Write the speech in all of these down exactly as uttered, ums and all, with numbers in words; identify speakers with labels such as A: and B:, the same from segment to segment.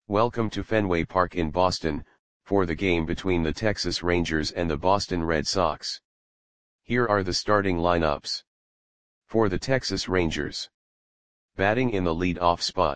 A: Welcome to Fenway Park in Boston, for the game between the Texas Rangers and the Boston Red Sox. Here are the starting lineups. For the Texas Rangers. Batting in the lead-off spot.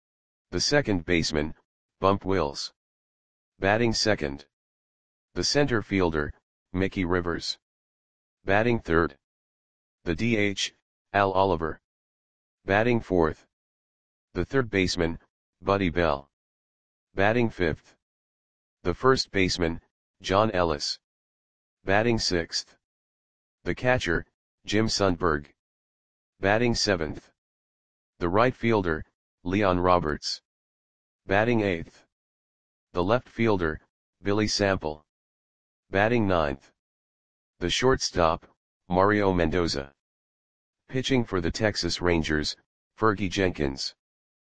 A: The second baseman, Bump Wills. Batting second. The center fielder, Mickey Rivers. Batting third. The D H, Al Oliver. Batting fourth. The third baseman, Buddy Bell. Batting fifth. The first baseman, John Ellis. Batting sixth. The catcher, Jim Sundberg. Batting seventh. The right fielder, Leon Roberts. Batting eighth. The left fielder, Billy Sample. Batting ninth. The shortstop, Mario Mendoza. Pitching for the Texas Rangers, Fergie Jenkins.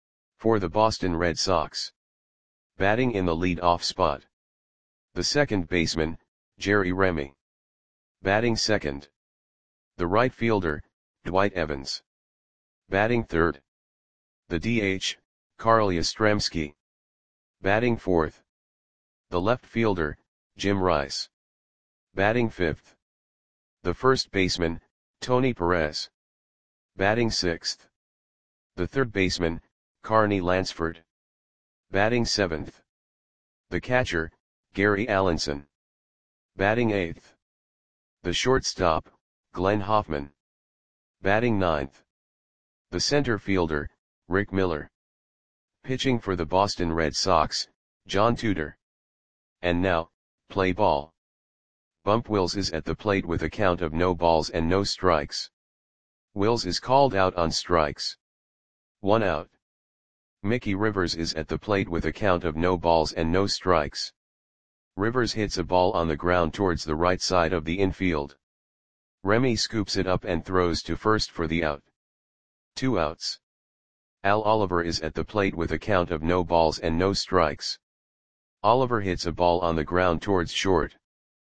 A: For the Boston Red Sox. Batting in the lead-off spot. The second baseman, Jerry Remy. Batting second. The right fielder, Dwight Evans. Batting third. The D H, Carl Yastrzemski. Batting fourth. The left fielder, Jim Rice. Batting fifth. The first baseman, Tony Perez. Batting sixth. The third baseman, Carney Lansford. Batting seventh. The catcher, Gary Allenson. Batting eighth. The shortstop, Glenn Hoffman. Batting ninth. The center fielder, Rick Miller. Pitching for the Boston Red Sox, John Tudor. And now, play ball. Bump Wills is at the plate with a count of no balls and no strikes. Wills is called out on strikes. One out. Mickey Rivers is at the plate with a count of no balls and no strikes. Rivers hits a ball on the ground towards the right side of the infield. Remy scoops it up and throws to first for the out. Two outs. Al Oliver is at the plate with a count of no balls and no strikes. Oliver hits a ball on the ground towards short.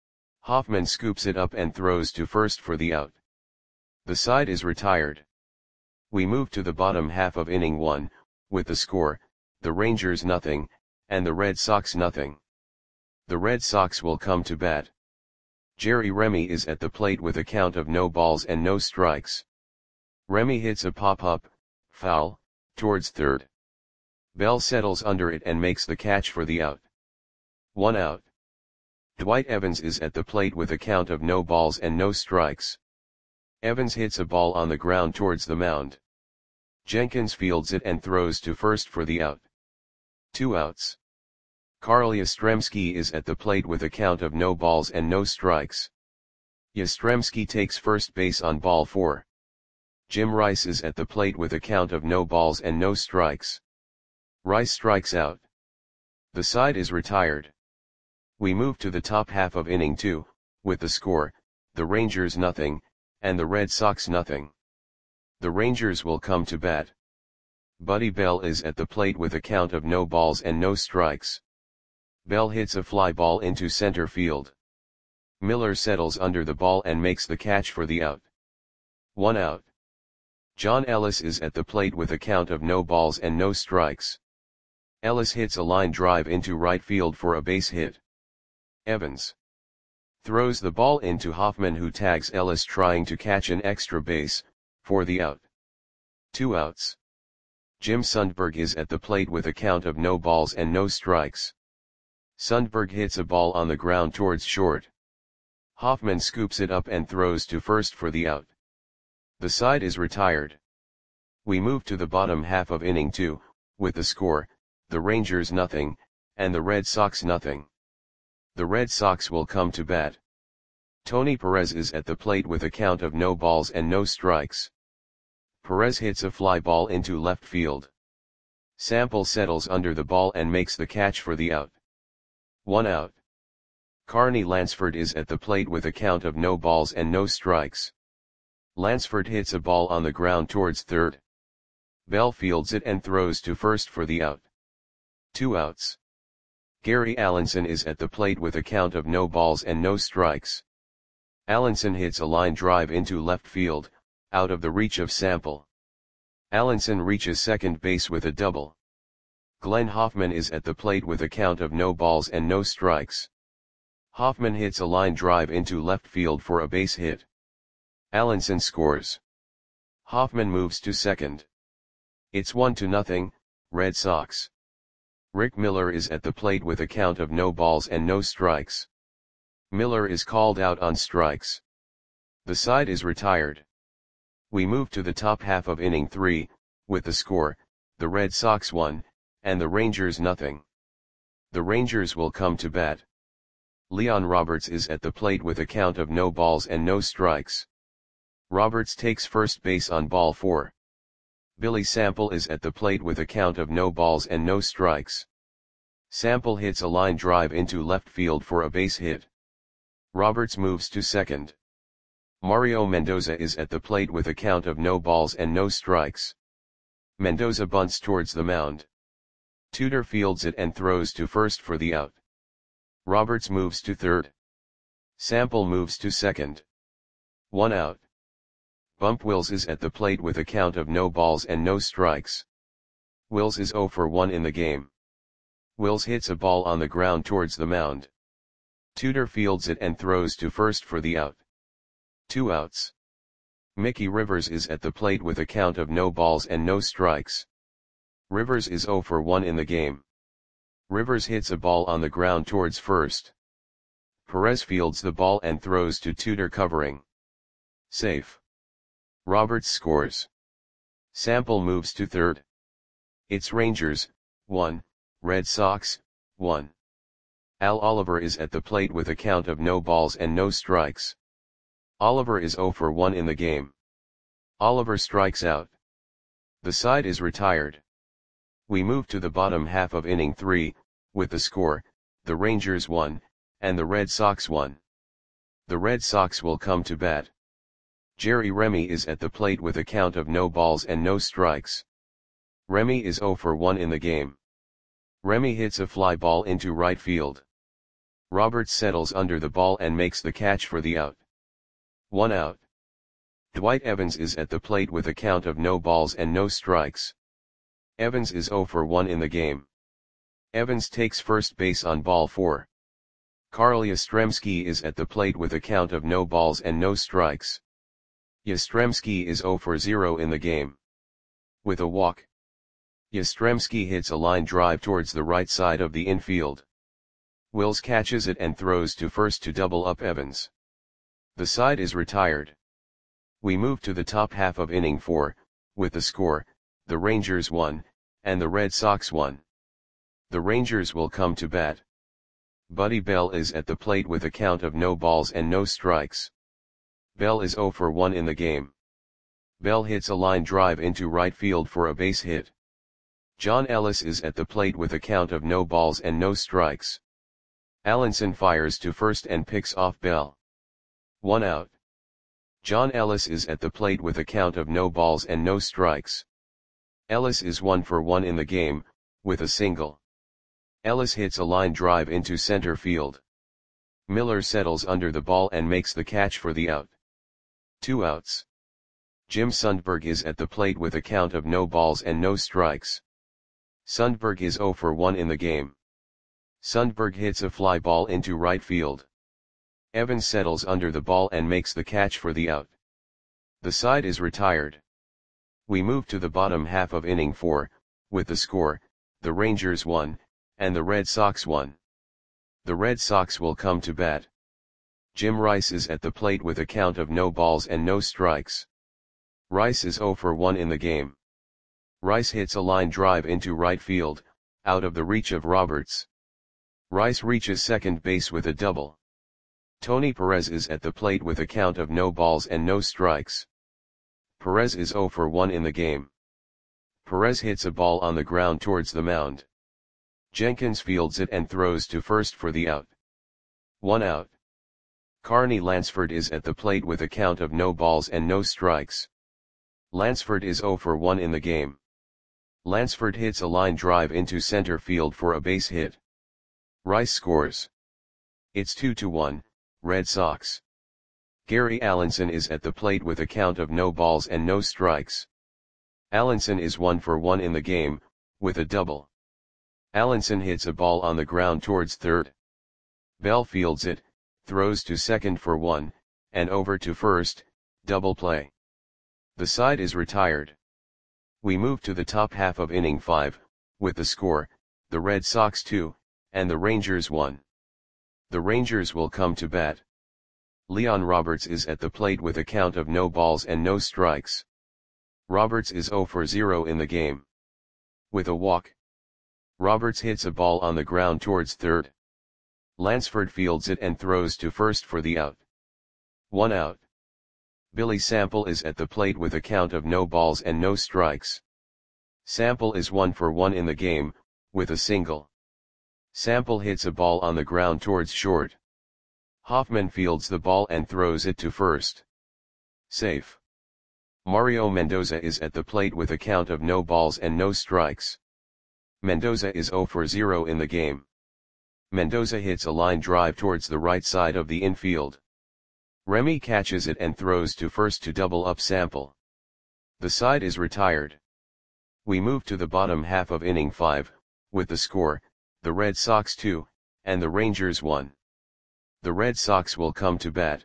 A: Hoffman scoops it up and throws to first for the out. The side is retired. We move to the bottom half of inning one, with the score, the Rangers nothing, and the Red Sox nothing. The Red Sox will come to bat. Jerry Remy is at the plate with a count of no balls and no strikes. Remy hits a pop-up, foul, towards third. Bell settles under it and makes the catch for the out. One out. Dwight Evans is at the plate with a count of no balls and no strikes. Evans hits a ball on the ground towards the mound. Jenkins fields it and throws to first for the out. Two outs. Carl Yastrzemski is at the plate with a count of no balls and no strikes. Yastrzemski takes first base on ball four. Jim Rice is at the plate with a count of no balls and no strikes. Rice strikes out. The side is retired. We move to the top half of inning two, with the score, the Rangers nothing, and the Red Sox nothing. The Rangers will come to bat. Buddy Bell is at the plate with a count of no balls and no strikes. Bell hits a fly ball into center field. Miller settles under the ball and makes the catch for the out. One out. John Ellis is at the plate with a count of no balls and no strikes. Ellis hits a line drive into right field for a base hit. Evans throws the ball into Hoffman, who tags Ellis trying to catch an extra base, for the out. Two outs. Jim Sundberg is at the plate with a count of no balls and no strikes. Sundberg hits a ball on the ground towards short. Hoffman scoops it up and throws to first for the out. The side is retired. We move to the bottom half of inning two, with the score, the Rangers nothing, and the Red Sox nothing. The Red Sox will come to bat. Tony Perez is at the plate with a count of no balls and no strikes. Perez hits a fly ball into left field. Sample settles under the ball and makes the catch for the out. One out. Carney Lansford is at the plate with a count of no balls and no strikes. Lansford hits a ball on the ground towards third. Bell fields it and throws to first for the out. Two outs. Gary Allenson is at the plate with a count of no balls and no strikes. Allenson hits a line drive into left field, out of the reach of Sample. Allenson reaches second base with a double. Glenn Hoffman is at the plate with a count of no balls and no strikes. Hoffman hits a line drive into left field for a base hit. Allenson scores. Hoffman moves to second. It's one to nothing, Red Sox. Rick Miller is at the plate with a count of no balls and no strikes. Miller is called out on strikes. The side is retired. We move to the top half of inning three, with the score, the Red Sox one, and the Rangers nothing. The Rangers will come to bat. Leon Roberts is at the plate with a count of no balls and no strikes. Roberts takes first base on ball four. Billy Sample is at the plate with a count of no balls and no strikes. Sample hits a line drive into left field for a base hit. Roberts moves to second. Mario Mendoza is at the plate with a count of no balls and no strikes. Mendoza bunts towards the mound. Tudor fields it and throws to first for the out. Roberts moves to third. Sample moves to second. One out. Bump Wills is at the plate with a count of no balls and no strikes. Wills is oh for one in the game. Wills hits a ball on the ground towards the mound. Tudor fields it and throws to first for the out. Two outs. Mickey Rivers is at the plate with a count of no balls and no strikes. Rivers is oh for one in the game. Rivers hits a ball on the ground towards first. Perez fields the ball and throws to Tudor covering. Safe. Roberts scores. Sample moves to third. It's Rangers, one, Red Sox, one. Al Oliver is at the plate with a count of no balls and no strikes. Oliver is oh for one in the game. Oliver strikes out. The side is retired. We move to the bottom half of inning three, with the score, the Rangers one, and the Red Sox one. The Red Sox will come to bat. Jerry Remy is at the plate with a count of no balls and no strikes. Remy is oh for one in the game. Remy hits a fly ball into right field. Roberts settles under the ball and makes the catch for the out. One out. Dwight Evans is at the plate with a count of no balls and no strikes. Evans is oh for one in the game. Evans takes first base on ball four. Carl Yastrzemski is at the plate with a count of no balls and no strikes. Yastrzemski is oh for zero in the game. With a walk. Yastrzemski hits a line drive towards the right side of the infield. Wills catches it and throws to first to double up Evans. The side is retired. We move to the top half of inning four, with the score, the Rangers one, and the Red Sox one. The Rangers will come to bat. Buddy Bell is at the plate with a count of no balls and no strikes. Bell is oh for one in the game. Bell hits a line drive into right field for a base hit. John Ellis is at the plate with a count of no balls and no strikes. Allenson fires to first and picks off Bell. One out. John Ellis is at the plate with a count of no balls and no strikes. Ellis is one for one in the game, with a single. Ellis hits a line drive into center field. Miller settles under the ball and makes the catch for the out. Two outs. Jim Sundberg is at the plate with a count of no balls and no strikes. Sundberg is oh for one in the game. Sundberg hits a fly ball into right field. Evans settles under the ball and makes the catch for the out. The side is retired. We move to the bottom half of inning four, with the score, the Rangers one, and the Red Sox one. The Red Sox will come to bat. Jim Rice is at the plate with a count of no balls and no strikes. Rice is oh for one in the game. Rice hits a line drive into right field, out of the reach of Roberts. Rice reaches second base with a double. Tony Perez is at the plate with a count of no balls and no strikes. Perez is oh for one in the game. Perez hits a ball on the ground towards the mound. Jenkins fields it and throws to first for the out. One out. Carney Lansford is at the plate with a count of no balls and no strikes. Lansford is oh for one in the game. Lansford hits a line drive into center field for a base hit. Rice scores. It's two to one, Red Sox. Gary Allenson is at the plate with a count of no balls and no strikes. Allenson is one for one in the game, with a double. Allenson hits a ball on the ground towards third. Bell fields it, throws to second for one, and over to first, double play. The side is retired. We move to the top half of inning five, with the score, the Red Sox two, and the Rangers one. The Rangers will come to bat. Leon Roberts is at the plate with a count of no balls and no strikes. Roberts is zero for zero in the game. With a walk, Roberts hits a ball on the ground towards third. Lansford fields it and throws to first for the out. One out. Billy Sample is at the plate with a count of no balls and no strikes. Sample is one for one in the game, with a single. Sample hits a ball on the ground towards short. Hoffman fields the ball and throws it to first. Safe. Mario Mendoza is at the plate with a count of no balls and no strikes. Mendoza is zero for zero in the game. Mendoza hits a line drive towards the right side of the infield. Remy catches it and throws to first to double up Sample. The side is retired. We move to the bottom half of inning five, with the score, the Red Sox two, and the Rangers one. The Red Sox will come to bat.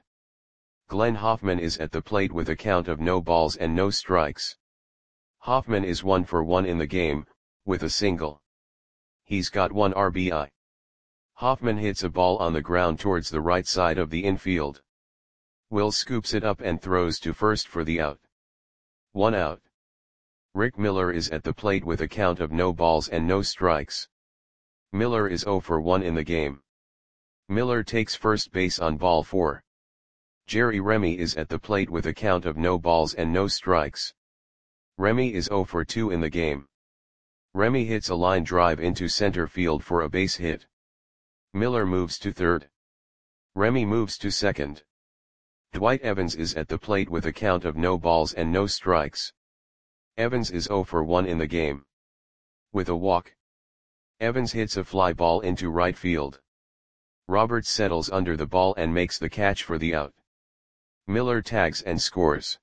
A: Glenn Hoffman is at the plate with a count of no balls and no strikes. Hoffman is one for one in the game, with a single. He's got one R B I. Hoffman hits a ball on the ground towards the right side of the infield. Will scoops it up and throws to first for the out. One out. Rick Miller is at the plate with a count of no balls and no strikes. Miller is zero for one in the game. Miller takes first base on ball four. Jerry Remy is at the plate with a count of no balls and no strikes. Remy is zero for two in the game. Remy hits a line drive into center field for a base hit. Miller moves to third. Remy moves to second. Dwight Evans is at the plate with a count of no balls and no strikes. Evans is zero for one in the game. With a walk, Evans hits a fly ball into right field. Roberts settles under the ball and makes the catch for the out. Miller tags and scores.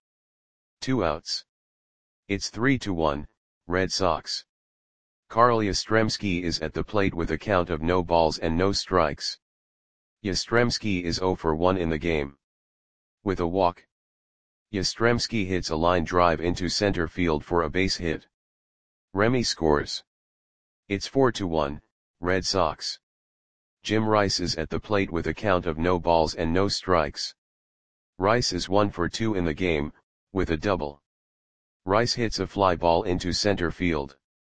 A: Two outs. It's three to one, Red Sox. Carl Yastrzemski is at the plate with a count of no balls and no strikes. Yastrzemski is zero for one in the game. With a walk, Yastrzemski hits a line drive into center field for a base hit. Remy scores. It's four to one, Red Sox. Jim Rice is at the plate with a count of no balls and no strikes. Rice is one for two in the game, with a double. Rice hits a fly ball into center field.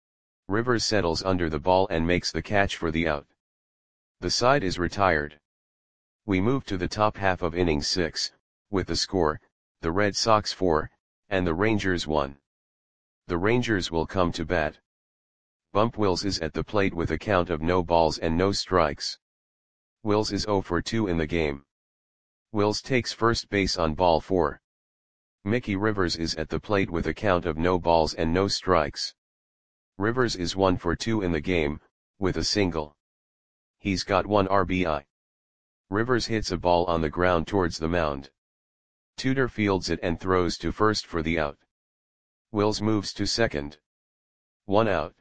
A: Rivers settles under the ball and makes the catch for the out. The side is retired. We move to the top half of inning six, with the score, the Red Sox four, and the Rangers one. The Rangers will come to bat. Bump Wills is at the plate with a count of no balls and no strikes. Wills is zero for two in the game. Wills takes first base on ball four. Mickey Rivers is at the plate with a count of no balls and no strikes. Rivers is one for two in the game, with a single. He's got one R B I. Rivers hits a ball on the ground towards the mound. Tudor fields it and throws to first for the out. Wills moves to second. One out.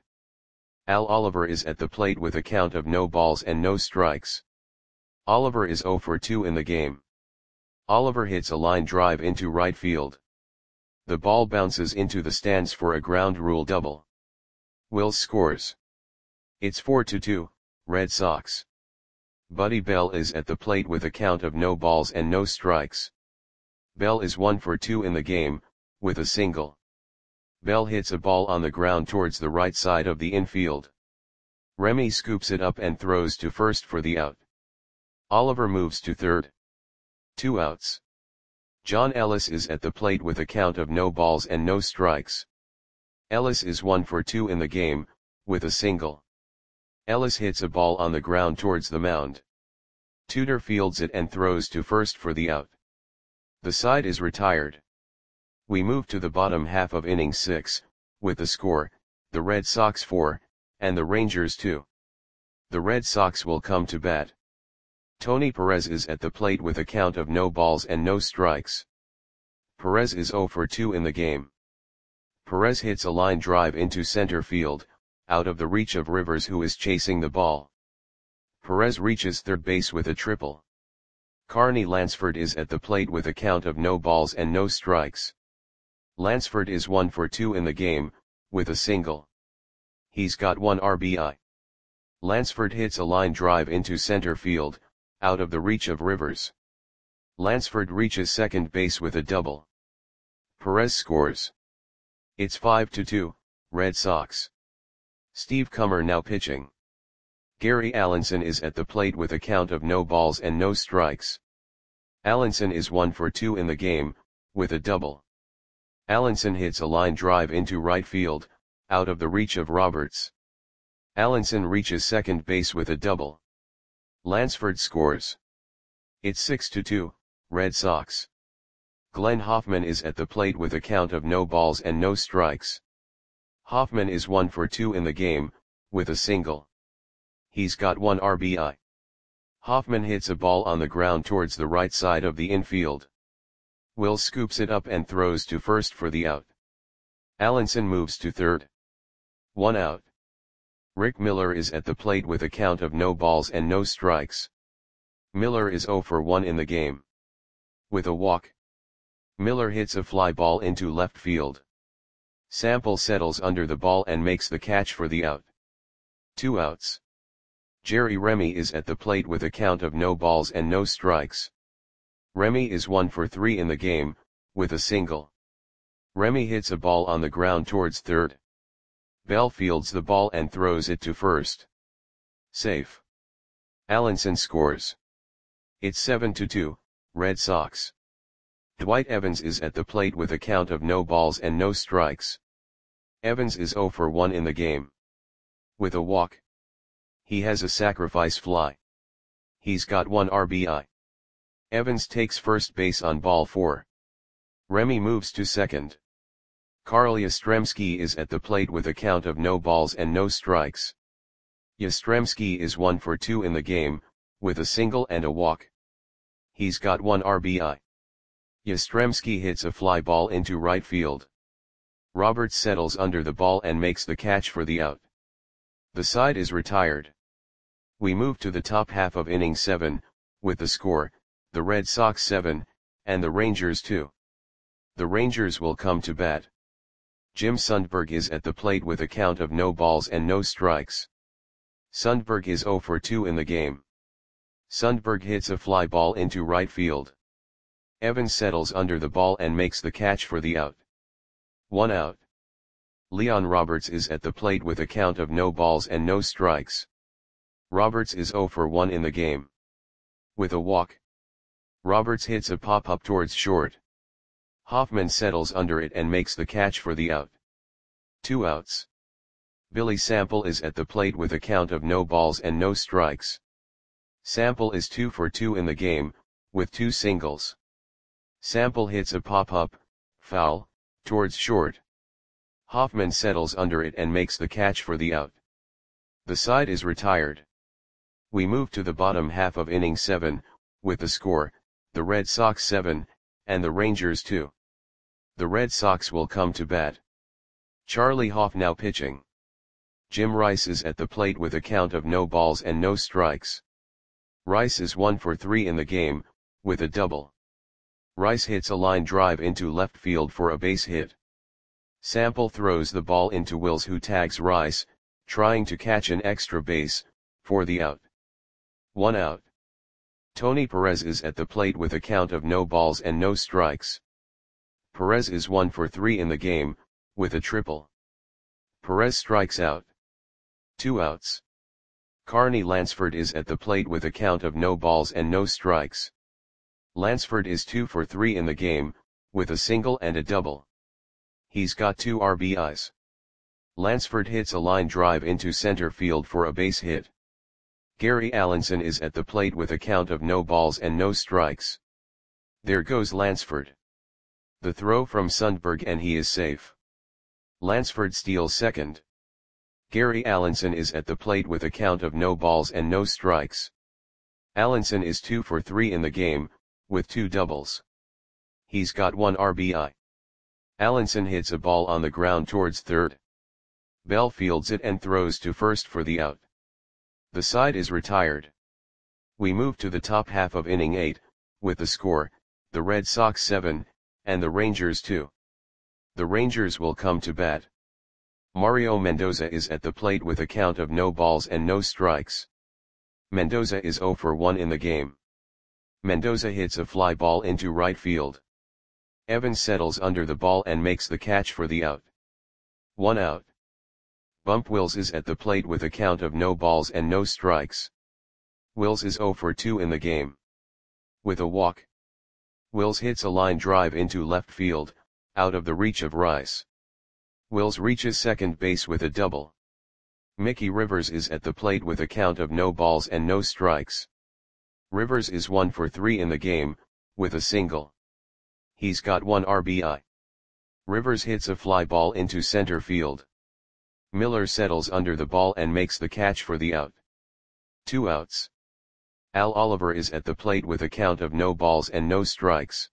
A: Al Oliver is at the plate with a count of no balls and no strikes. Oliver is zero for two in the game. Oliver hits a line drive into right field. The ball bounces into the stands for a ground rule double. Wills scores. It's four to two, Red Sox. Buddy Bell is at the plate with a count of no balls and no strikes. Bell is one for two in the game, with a single. Bell hits a ball on the ground towards the right side of the infield. Remy scoops it up and throws to first for the out. Oliver moves to third. Two outs. John Ellis is at the plate with a count of no balls and no strikes. Ellis is one for two in the game, with a single. Ellis hits a ball on the ground towards the mound. Tudor fields it and throws to first for the out. The side is retired. We move to the bottom half of inning six, with the score, the Red Sox four, and the Rangers two. The Red Sox will come to bat. Tony Perez is at the plate with a count of no balls and no strikes. Perez is zero for two in the game. Perez hits a line drive into center field, out of the reach of Rivers, who is chasing the ball. Perez reaches third base with a triple. Carney Lansford is at the plate with a count of no balls and no strikes. Lansford is one for two in the game, with a single. He's got one R B I. Lansford hits a line drive into center field, out of the reach of Rivers. Lansford reaches second base with a double. Perez scores. It's five to two, Red Sox. Steve Comer now pitching. Gary Allenson is at the plate with a count of no balls and no strikes. Allenson is one for two in the game, with a double. Allenson hits a line drive into right field, out of the reach of Roberts. Allenson reaches second base with a double. Lansford scores. It's six to two, Red Sox. Glenn Hoffman is at the plate with a count of no balls and no strikes. Hoffman is one for two in the game, with a single. He's got one R B I. Hoffman hits a ball on the ground towards the right side of the infield. Will scoops it up and throws to first for the out. Allenson moves to third. One out. Rick Miller is at the plate with a count of no balls and no strikes. Miller is zero for one in the game. With a walk. Miller hits a fly ball into left field. Sample settles under the ball and makes the catch for the out. Two outs. Jerry Remy is at the plate with a count of no balls and no strikes. Remy is one for three in the game, with a single. Remy hits a ball on the ground towards third. Bell fields the ball and throws it to first. Safe. Allenson scores. It's seven to two, Red Sox. Dwight Evans is at the plate with a count of no balls and no strikes. Evans is zero for one in the game. With a walk. He has a sacrifice fly. He's got one R B I. Evans takes first base on ball four. Remy moves to second. Carl Yastrzemski is at the plate with a count of no balls and no strikes. Yastrzemski is one for two in the game, with a single and a walk. He's got one R B I. Yastrzemski hits a fly ball into right field. Roberts settles under the ball and makes the catch for the out. The side is retired. We move to the top half of inning seven, with the score, the Red Sox seven, and the Rangers two. The Rangers will come to bat. Jim Sundberg is at the plate with a count of no balls and no strikes. Sundberg is zero for two in the game. Sundberg hits a fly ball into right field. Evans settles under the ball and makes the catch for the out. One out. Leon Roberts is at the plate with a count of no balls and no strikes. Roberts is zero for one in the game. With a walk. Roberts hits a pop-up towards short. Hoffman settles under it and makes the catch for the out. Two outs. Billy Sample is at the plate with a count of no balls and no strikes. Sample is two for two in the game, with two singles. Sample hits a pop-up, foul, towards short. Hoffman settles under it and makes the catch for the out. The side is retired. We move to the bottom half of inning seven, with the score, the Red Sox seven, and the Rangers two. The Red Sox will come to bat. Charlie Hoff now pitching. Jim Rice is at the plate with a count of no balls and no strikes. Rice is one for three in the game, with a double. Rice hits a line drive into left field for a base hit. Sample throws the ball into Wills, who tags Rice, trying to catch an extra base, for the out. One out. Tony Perez is at the plate with a count of no balls and no strikes. Perez is one for three in the game, with a triple. Perez strikes out. Two outs. Carney Lansford is at the plate with a count of no balls and no strikes. Lansford is two for three in the game, with a single and a double. He's got two R B Is. Lansford hits a line drive into center field for a base hit. Gary Allenson is at the plate with a count of no balls and no strikes. There goes Lansford. The throw from Sundberg and he is safe. Lansford steals second. Gary Allenson is at the plate with a count of no balls and no strikes. Allenson is two for three in the game, with two doubles. He's got one R B I. Allenson hits a ball on the ground towards third. Bell fields it and throws to first for the out. The side is retired. We move to the top half of inning eight, with the score, the Red Sox seven, and the Rangers two. The Rangers will come to bat. Mario Mendoza is at the plate with a count of no balls and no strikes. Mendoza is zero for one in the game. Mendoza hits a fly ball into right field. Evans settles under the ball and makes the catch for the out. One out. Bump Wills is at the plate with a count of no balls and no strikes. Wills is zero for two in the game. With a walk. Wills hits a line drive into left field, out of the reach of Rice. Wills reaches second base with a double. Mickey Rivers is at the plate with a count of no balls and no strikes. Rivers is one for three in the game, with a single. He's got one R B I. Rivers hits a fly ball into center field. Miller settles under the ball and makes the catch for the out. Two outs. Al Oliver is at the plate with a count of no balls and no strikes.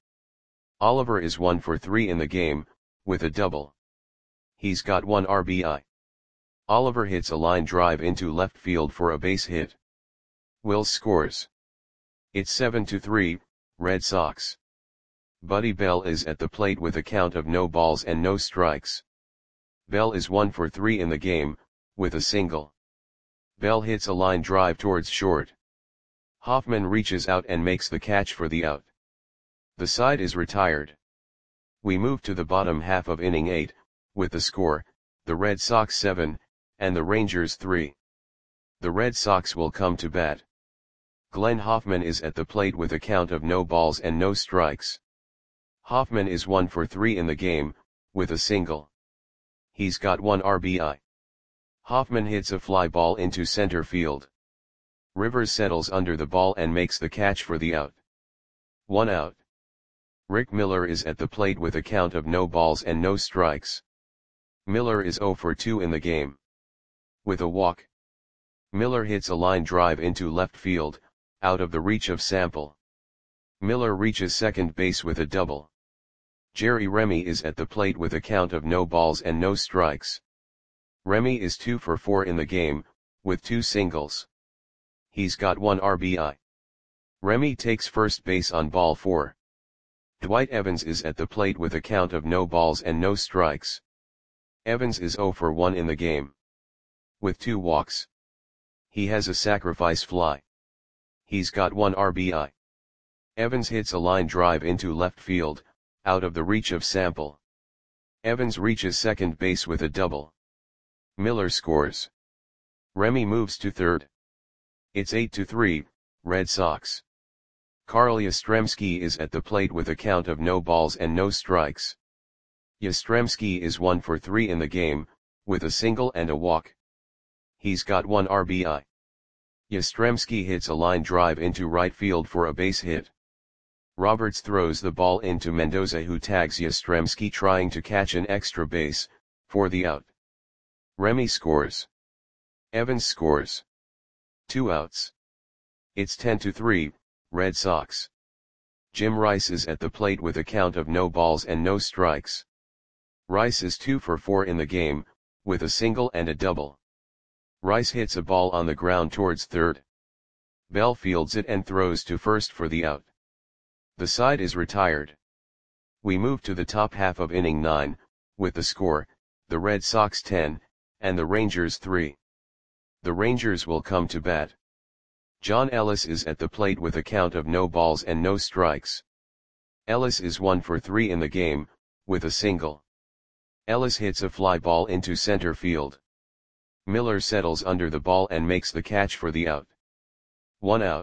A: Oliver is one for three in the game, with a double. He's got one R B I. Oliver hits a line drive into left field for a base hit. Wills scores. It's seven to three, Red Sox. Buddy Bell is at the plate with a count of no balls and no strikes. Bell is one for three in the game, with a single. Bell hits a line drive towards short. Hoffman reaches out and makes the catch for the out. The side is retired. We move to the bottom half of inning eight, with the score, the Red Sox seven, and the Rangers three. The Red Sox will come to bat. Glenn Hoffman is at the plate with a count of no balls and no strikes. Hoffman is one for three in the game, with a single. He's got one R B I. Hoffman hits a fly ball into center field. Rivers settles under the ball and makes the catch for the out. One out. Rick Miller is at the plate with a count of no balls and no strikes. Miller is zero for two in the game. With a walk. Miller hits a line drive into left field, out of the reach of Sample. Miller reaches second base with a double. Jerry Remy is at the plate with a count of no balls and no strikes. Remy is two for four in the game, with two singles. He's got one R B I. Remy takes first base on ball four. Dwight Evans is at the plate with a count of no balls and no strikes. Evans is zero for one in the game. With two walks. He has a sacrifice fly. He's got one R B I. Evans hits a line drive into left field, out of the reach of Sample. Evans reaches second base with a double. Miller scores. Remy moves to third. It's eight to three, Red Sox. Carl Yastrzemski is at the plate with a count of no balls and no strikes. Yastrzemski is one for three in the game, with a single and a walk. He's got one R B I. Yastrzemski hits a line drive into right field for a base hit. Roberts throws the ball into Mendoza, who tags Yastrzemski trying to catch an extra base, for the out. Remy scores. Evans scores. Two outs. It's ten to three, Red Sox. Jim Rice is at the plate with a count of no balls and no strikes. Rice is two for four in the game, with a single and a double. Rice hits a ball on the ground towards third. Bell fields it and throws to first for the out. The side is retired. We move to the top half of inning nine, with the score, the Red Sox ten, and the Rangers three. The Rangers will come to bat. John Ellis is at the plate with a count of no balls and no strikes. Ellis is one for three in the game, with a single. Ellis hits a fly ball into center field. Miller settles under the ball and makes the catch for the out. One out.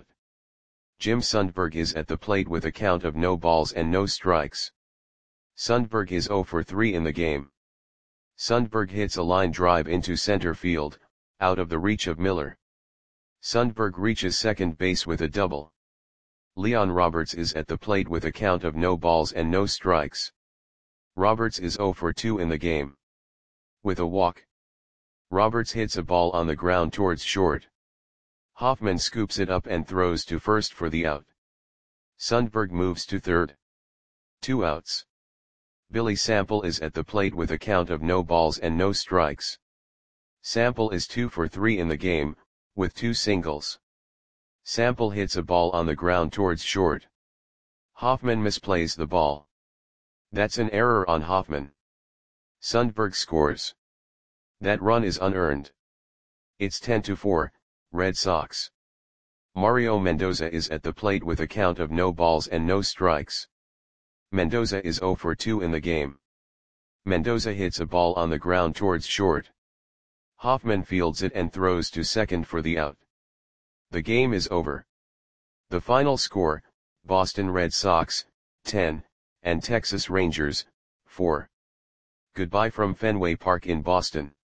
A: Jim Sundberg is at the plate with a count of no balls and no strikes. Sundberg is zero for three in the game. Sundberg hits a line drive into center field, out of the reach of Miller. Sundberg reaches second base with a double. Leon Roberts is at the plate with a count of no balls and no strikes. Roberts is zero for two in the game. With a walk. Roberts hits a ball on the ground towards short. Hoffman scoops it up and throws to first for the out. Sundberg moves to third. Two outs. Billy Sample is at the plate with a count of no balls and no strikes. Sample is two for three in the game, with two singles. Sample hits a ball on the ground towards short. Hoffman misplays the ball. That's an error on Hoffman. Sundberg scores. That run is unearned. It's ten to four, Red Sox. Mario Mendoza is at the plate with a count of no balls and no strikes. Mendoza is zero for two in the game. Mendoza hits a ball on the ground towards short. Hoffman fields it and throws to second for the out. The game is over. The final score, Boston Red Sox, ten, and Texas Rangers, four. Goodbye from Fenway Park in Boston.